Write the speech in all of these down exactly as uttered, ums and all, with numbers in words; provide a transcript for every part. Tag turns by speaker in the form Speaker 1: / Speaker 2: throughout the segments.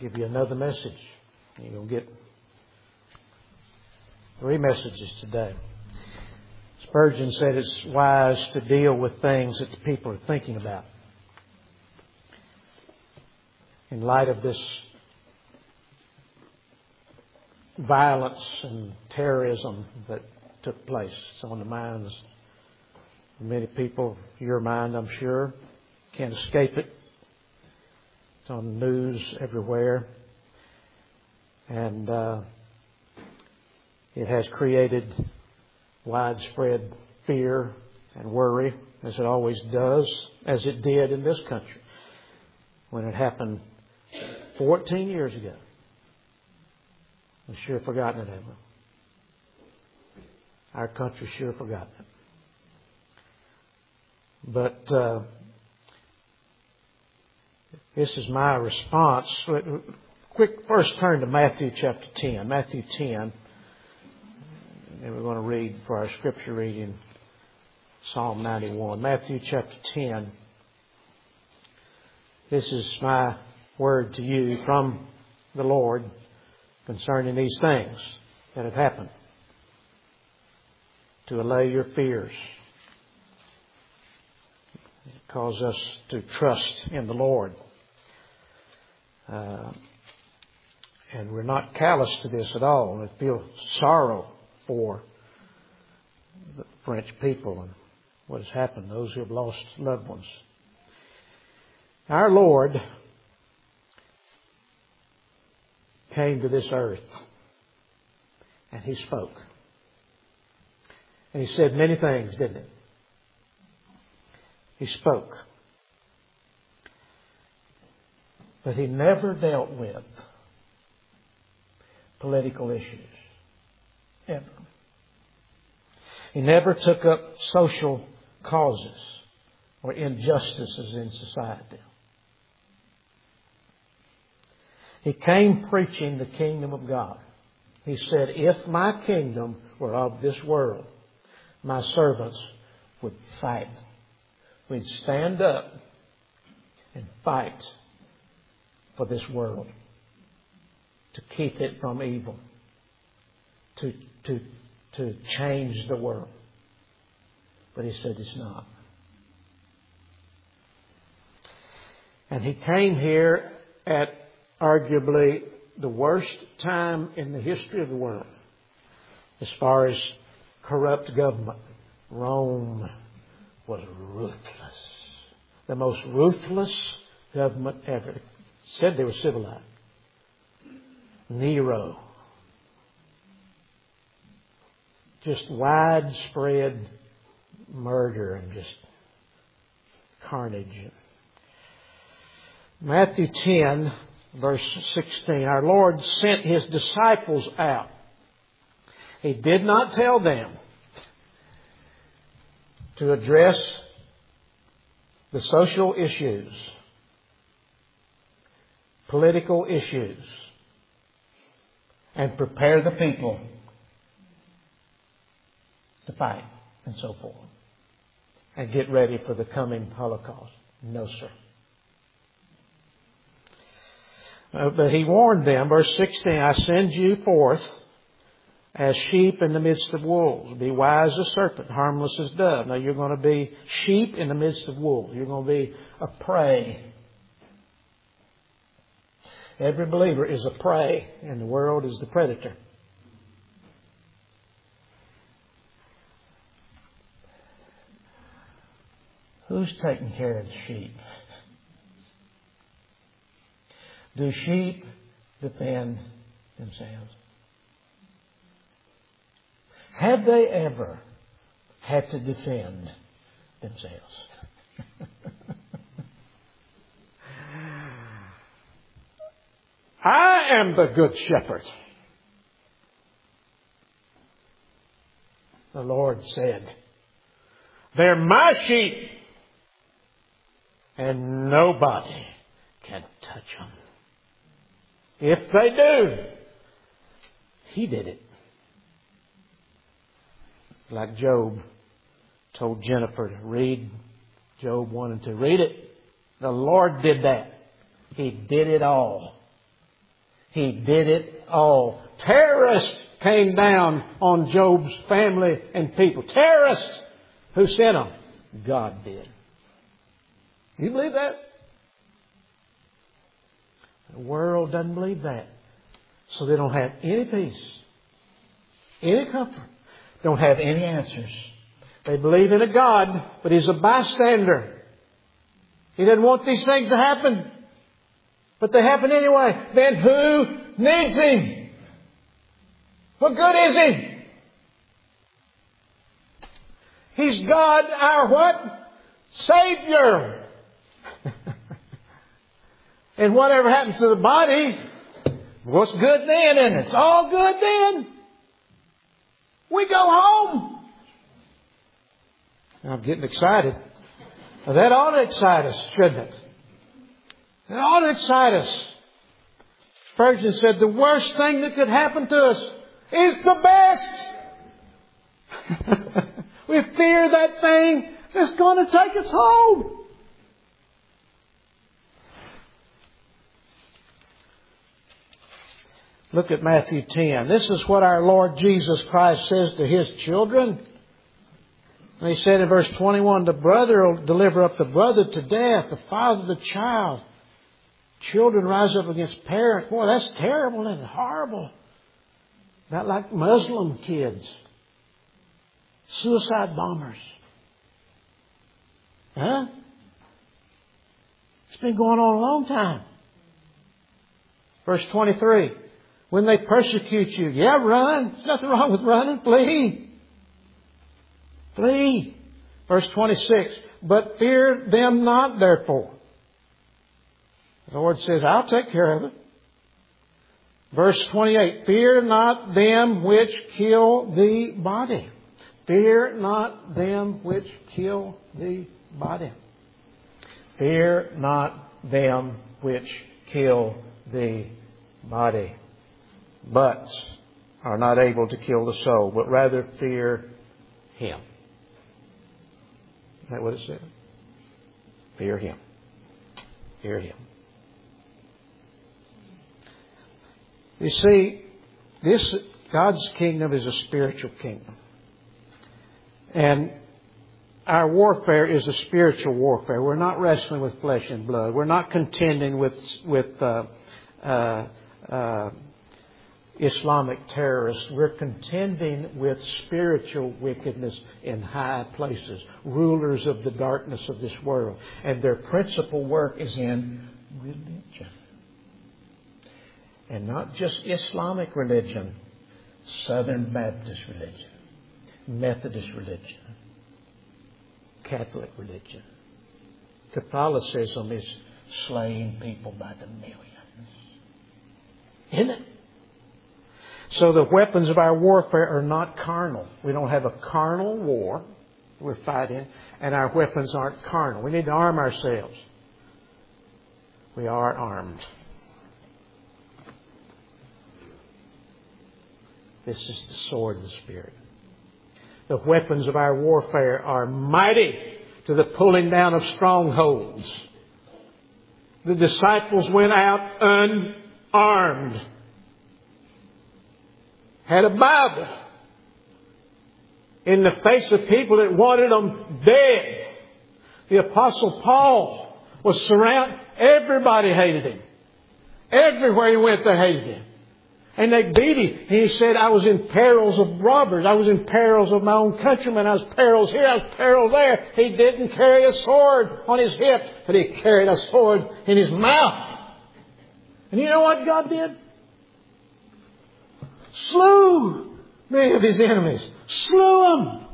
Speaker 1: give you another message. You're going to get three messages today. Spurgeon said it's wise to deal with things that the people are thinking about. In light of this violence and terrorism that took place, it's on the minds of many people, your mind, I'm sure. Can't escape it. It's on the news everywhere. And uh, it has created widespread fear and worry, as it always does, as it did in this country when it happened fourteen years ago. We've sure forgotten it, haven't we? Our country's sure forgotten it. But uh, this is my response. Quick, first turn to Matthew chapter ten. Matthew ten. And we're going to read for our scripture reading Psalm ninety-one. Matthew chapter ten. This is my word to you from the Lord concerning these things that have happened, to allay your fears, cause us to trust in the Lord. Uh, and we're not callous to this at all. We feel sorrow for the French people and what has happened, those who have lost loved ones. Our Lord came to this earth and He spoke. And He said many things, didn't He? He spoke. But He never dealt with political issues. Ever. He never took up social causes or injustices in society. He came preaching the kingdom of God. He said, if my kingdom were of this world, my servants would fight. We'd stand up and fight for this world, to keep it from evil, to, to, to change the world. But He said it's not. And He came here at arguably the worst time in the history of the world as far as corrupt government. Rome was ruthless. The most ruthless government ever. It said they were civilized. Nero. Just widespread murder and just carnage. Matthew ten, verse sixteen. Our Lord sent His disciples out. He did not tell them to address the social issues, political issues, and prepare the people to fight and so forth, and get ready for the coming Holocaust. No, sir. Uh, but He warned them, verse sixteen, I send you forth as sheep in the midst of wolves. Be wise as serpent, harmless as dove. Now you're going to be sheep in the midst of wolves. You're going to be a prey. Every believer is a prey, and the world is the predator. Who's taking care of the sheep? Do sheep defend themselves? Have they ever had to defend themselves? I am the good shepherd. The Lord said, they're my sheep, and nobody can touch them. If they do, He did it. Like Job told Jennifer to read Job one and two. Read it. The Lord did that. He did it all. He did it all. Terrorists came down on Job's family and people. Terrorists. Who sent them? God did. You believe that? The world doesn't believe that. So they don't have any peace, any comfort, don't have any answers. They believe in a God, but He's a bystander. He doesn't want these things to happen. But they happen anyway. Then who needs Him? What good is He? He's God, our what? Savior. And whatever happens to the body, what's good then? And it's all good then. We go home. I'm getting excited. Now that ought to excite us, shouldn't it? It ought to excite us. Spurgeon said the worst thing that could happen to us is the best. We fear that thing that's going to take us home. Look at Matthew ten. This is what our Lord Jesus Christ says to His children. And He said in verse twenty-one, the brother will deliver up the brother to death, the father the child. Children rise up against parents. Boy, that's terrible and horrible. Not like Muslim kids. Suicide bombers. Huh? It's been going on a long time. Verse twenty-three. When they persecute you, yeah, run. There's nothing wrong with running. Flee. Flee. Verse twenty-six. But fear them not, therefore. The Lord says, I'll take care of it. Verse twenty-eight. Fear not them which kill the body. Fear not them which kill the body. Fear not them which kill the body, but are not able to kill the soul, but rather fear Him. Is that what it said? Fear Him. Fear Him. You see, this God's kingdom is a spiritual kingdom. And our warfare is a spiritual warfare. We're not wrestling with flesh and blood. We're not contending with with uh, uh, uh, Islamic terrorists. We're contending with spiritual wickedness in high places, rulers of the darkness of this world. And their principal work is in religion. And not just Islamic religion, Southern Baptist religion, Methodist religion, Catholic religion. Catholicism is slaying people by the millions. Isn't it? So the weapons of our warfare are not carnal. We don't have a carnal war we're fighting, and our weapons aren't carnal. We need to arm ourselves. We are armed. This is the sword of the Spirit. The weapons of our warfare are mighty to the pulling down of strongholds. The disciples went out unarmed. Had a Bible in the face of people that wanted them dead. The Apostle Paul was surrounded. Everybody hated him. Everywhere he went, they hated him. And they beat him. And he said, I was in perils of robbers. I was in perils of my own countrymen. I was perils here. I was perils there. He didn't carry a sword on his hip, but he carried a sword in his mouth. And you know what God did? Slew many of his enemies. Slew them.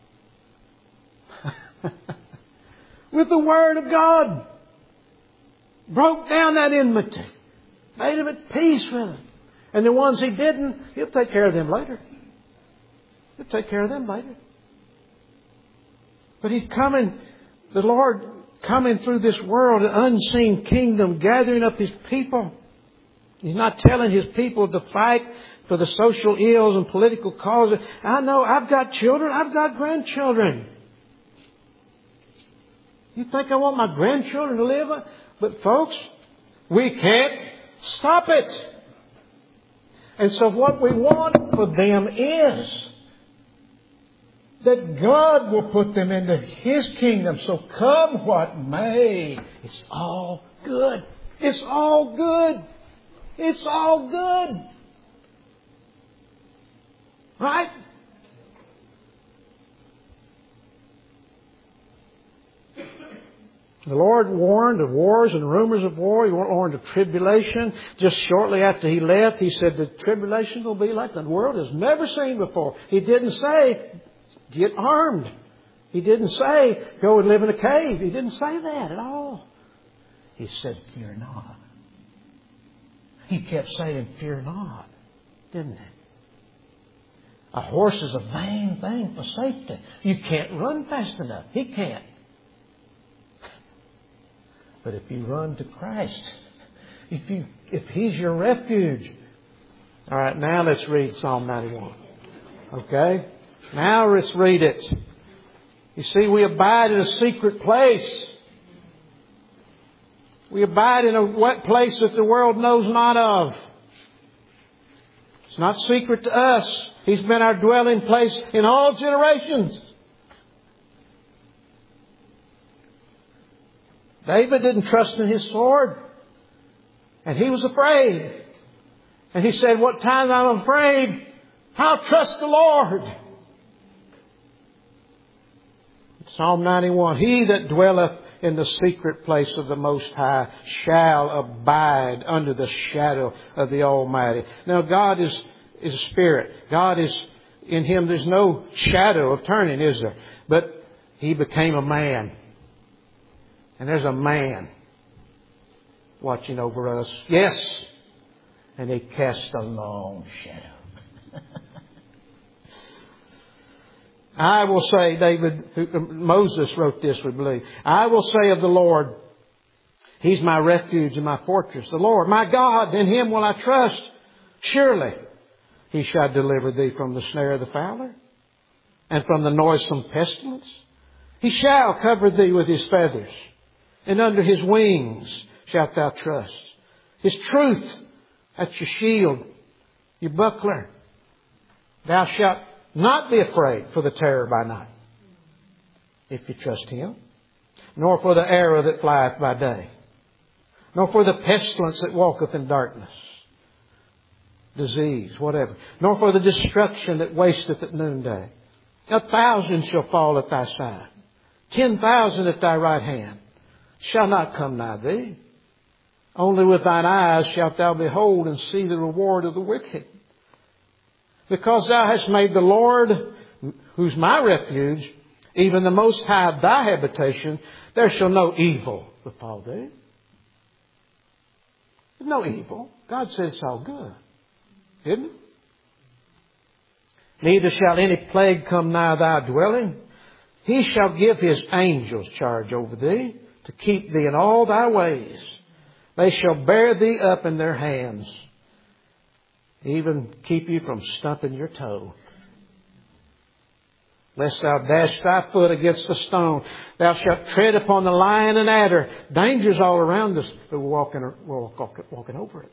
Speaker 1: With the Word of God. Broke down that enmity. Made him at peace with it. And the ones he didn't, He'll take care of them later. He'll take care of them later. But He's coming, the Lord coming through this world, an unseen kingdom, gathering up His people. He's not telling His people to fight for the social ills and political causes. I know I've got children. I've got grandchildren. You think I want my grandchildren to live? But folks, we can't stop it. And so what we want for them is that God will put them into His kingdom. So come what may, it's all good. It's all good. It's all good. Right? The Lord warned of wars and rumors of war. He warned of tribulation. Just shortly after He left, He said the tribulation will be like the world has never seen before. He didn't say, get armed. He didn't say, go and live in a cave. He didn't say that at all. He said, fear not. He kept saying, fear not. Didn't He? A horse is a vain thing for safety. You can't run fast enough. He can't. But if you run to Christ, if you, if He's your refuge. All right, now let's read Psalm ninety-one. Okay? Now let's read it. You see, we abide in a secret place. We abide in a wet place that the world knows not of. It's not secret to us. He's been our dwelling place in all generations. David didn't trust in his sword. And he was afraid. And he said, what time I'm afraid, I'll trust the Lord. Psalm ninety-one, He that dwelleth in the secret place of the Most High shall abide under the shadow of the Almighty. Now God is, is a spirit. God is, in Him there's no shadow of turning, is there? But He became a man. And there's a man watching over us. Yes. And He cast a long shadow. I will say, David, Moses wrote this, we believe. I will say of the Lord, He's my refuge and my fortress. The Lord, my God, in Him will I trust. Surely He shall deliver thee from the snare of the fowler and from the noisome pestilence. He shall cover thee with His feathers, and under His wings shalt thou trust. His truth, that's your shield, your buckler. Thou shalt not be afraid for the terror by night, if you trust Him, nor for the arrow that flieth by day, nor for the pestilence that walketh in darkness, disease, whatever, nor for the destruction that wasteth at noonday. A thousand shall fall at thy side, ten thousand at thy right hand, shall not come nigh thee. Only with thine eyes shalt thou behold and see the reward of the wicked. Because thou hast made the Lord, who's my refuge, even the Most High thy habitation, there shall no evil befall thee. No evil. God says it's all good. Isn't it? Neither shall any plague come nigh thy dwelling. He shall give His angels charge over thee, to keep thee in all thy ways. They shall bear thee up in their hands, even keep you from stumping your toe. Lest thou dash thy foot against the stone. Thou shalt tread upon the lion and adder. Dangers all around us, but we're walking, we're walking over it.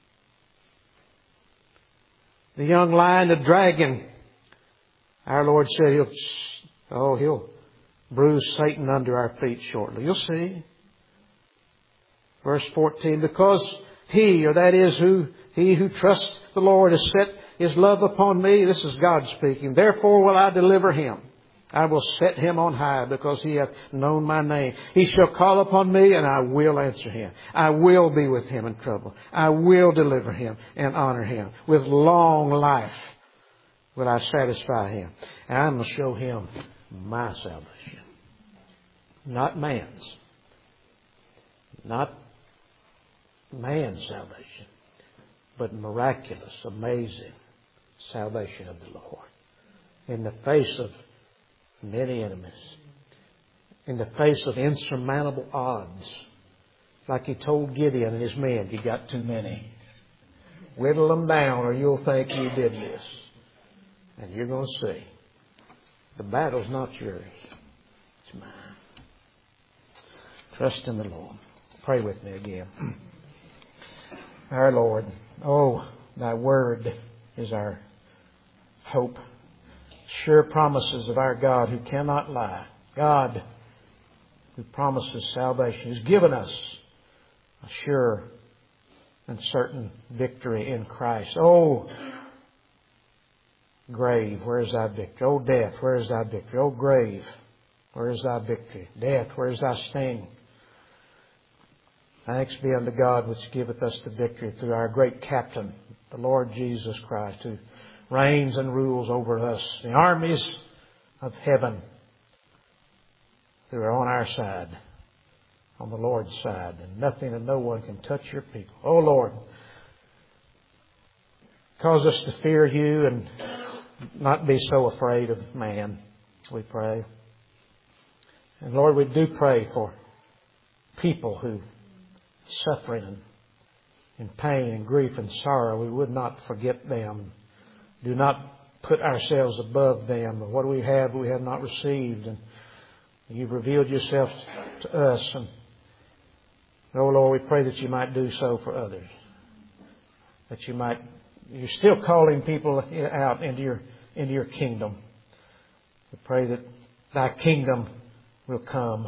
Speaker 1: The young lion, the dragon. Our Lord said He'll, oh, He'll bruise Satan under our feet shortly. You'll see. Verse fourteen, because He, or that is who, He who trusts the Lord has set His love upon me. This is God speaking. Therefore will I deliver him. I will set him on high because he hath known my name. He shall call upon me and I will answer him. I will be with him in trouble. I will deliver him and honor him. With long life will I satisfy him. And I'm going to show him my salvation. Not man's. Not man's salvation. But miraculous, amazing salvation of the Lord. In the face of many enemies. In the face of insurmountable odds. Like He told Gideon and his men, you got too many. Whittle them down or you'll think you did this. And you're going to see. The battle's not yours. It's mine. Trust in the Lord. Pray with me again. Our Lord, oh, Thy word is our hope. Sure promises of our God who cannot lie. God who promises salvation, who's given us a sure and certain victory in Christ. Oh, grave, where is thy victory? Oh, death, where is thy victory? Oh, grave, where is thy victory? Death, where is thy sting? Thanks be unto God which giveth us the victory through our great captain, the Lord Jesus Christ, who reigns and rules over us, the armies of heaven, who are on our side, on the Lord's side, and nothing and no one can touch your people. Oh, Lord, cause us to fear you and not be so afraid of man, we pray. And Lord, we do pray for people who are suffering in pain and grief and sorrow. We would not forget them. Do not put ourselves above them. What we have, we have not received. And You've revealed yourself to us. And, oh Lord, we pray that you might do so for others. That you might, you're still calling people out into your, into your kingdom. We pray that thy kingdom will come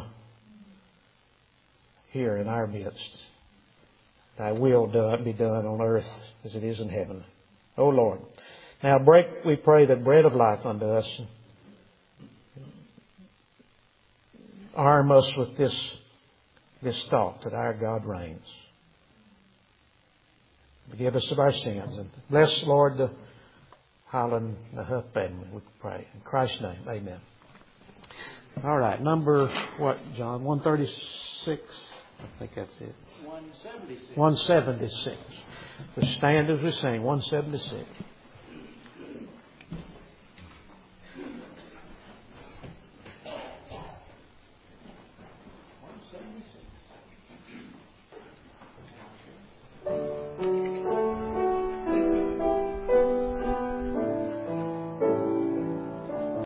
Speaker 1: here in our midst. Thy will be done on earth as it is in heaven. Oh Lord. Now break, we pray, the bread of life unto us. Arm us with this, this thought that our God reigns. Forgive us of our sins. And bless, Lord, the Highland, the Huff family, we pray. In Christ's name, amen. All right, number, what, John? one thirty-six? I think that's it.
Speaker 2: one seventy-six.
Speaker 1: one seventy-six. We stand as we sing. one seventy-six.